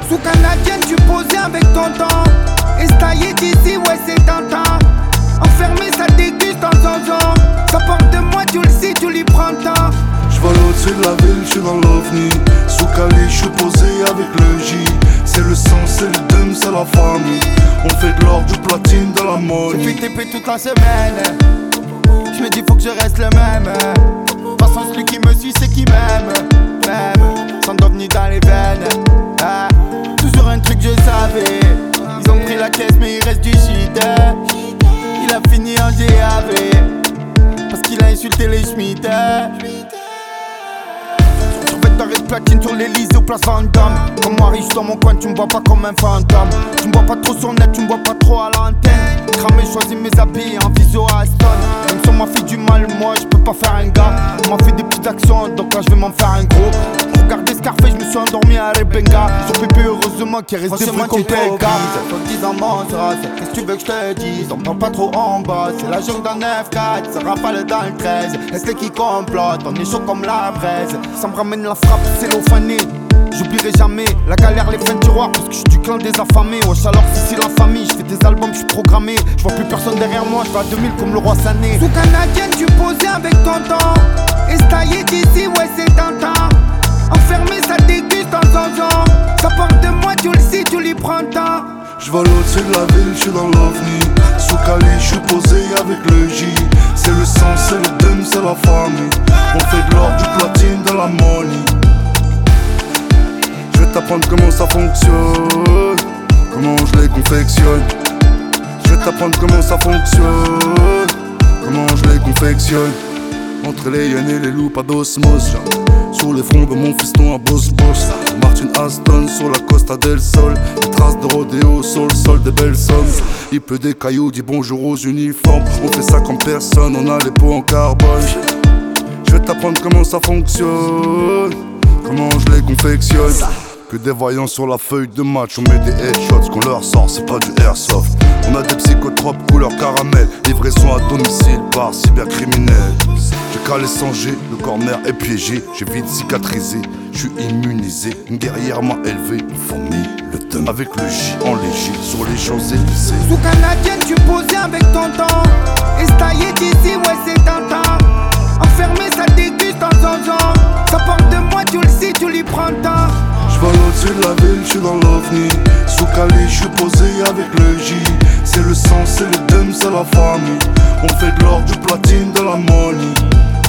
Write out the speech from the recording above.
Sous canadienne, tu posais avec tonton. Estaillé d'ici, ouais, c'est tentant. Enfermé, ça déguste en zonzon. Ça porte de moi, tu le sais, tu lui prends le temps. J'vole au-dessus de la ville, j'suis dans l'OVNI. Sous Cali, j'suis posé avec le J. C'est le sang, c'est le dum, c'est la famille. On fait de l'or, du platine, de la monnaie. J'ai fait TP toute la semaine. J'me dis faut que je reste le même. De toute façon celui qui me suit c'est qui m'aime. Même sans devenir dans les veines. Ah, toujours un truc je savais. Ils ont pris la caisse mais il reste du shit. Il a fini en GAV parce qu'il a insulté les Schmitt. Survêtement de platine sur l'Elysée ou place Vendôme. Comme moi riche dans mon coin, tu me vois pas comme un fantôme. Tu me vois pas trop sur net, tu me vois pas trop à l'antenne. Cramé, choisis mes habits en visio à Aston. Même si on m'a fait du mal, moi je peux pas faire un gars. On m'a fait des petites actions, donc là je vais m'en faire un gros. Regardez Scarface, je me suis endormi à Rebenga. Sur Pépé, heureusement qu'il reste des fruits comme PK. Ils disent en Montrose, qu'est-ce que tu veux que je te dise? On parle pas trop en bas, c'est la jungle dans 9-4. Ça rafale dans le 13, est-ce qui complote? On est chaud comme la braise. Ça me ramène la frappe, c'est l'ophané. J'oublierai jamais la galère, les fins de tiroir. Parce que je suis du clan des affamés. Wesh alors si c'est la famille, je fais des albums, je suis programmé. Je vois plus personne derrière moi, je vais à 2000 comme le roi Sané. Sous canadienne, tu posais avec tonton. Estaillé d'ici, ouais c'est tentant. Enfermé, ça déguste en zonzon. Ça porte de moi, tu le sais, tu lui prends le temps. J'vole au-dessus de la ville, j'suis dans l'OVNI. Sous Cali, j'suis posé avec le J. C'est le sang, c'est le dum, c'est la famille. On fait de l'or, du platine, de la money. Je vais t'apprendre comment ça fonctionne, comment je les confectionne. Je vais t'apprendre comment ça fonctionne, comment je les confectionne. Entre les hyènes et les loups, pas d'osmose. Sur les fronts de mon fiston à Boss Boss. Martin Aston sur la Costa del Sol. Des traces de rodéo sur le sol, des belles sommes. Il pleut des cailloux, dis bonjour aux uniformes. On fait ça comme personne, on a les peaux en carbone. Je vais t'apprendre comment ça fonctionne, comment je les confectionne. Que des voyants sur la feuille de match, on met des headshots, ce qu'on leur sort, c'est pas du airsoft. On a des psychotropes couleur caramel, livraison à domicile par cybercriminel. J'ai calé sans G, le corner est piégé, j'ai vite cicatrisé, je suis immunisé. Une guerrière m'a élevé, fourmi le thème avec le J en léger sur les Champs-Élysées. Sous canadienne, tu posais avec tonton. Estaillé d'ici, ouais c'est tentant. Enfermé, ça déguste en zonzon. Ça porte de moi, tu le sais, tu lui prends le temps. J'vole au-dessus de la ville, j'suis dans l'OVNI. Sous Cali, j'suis posé avec le J. C'est le sang, c'est le dum, c'est la famille. On fait de l'or, du platine, de la money.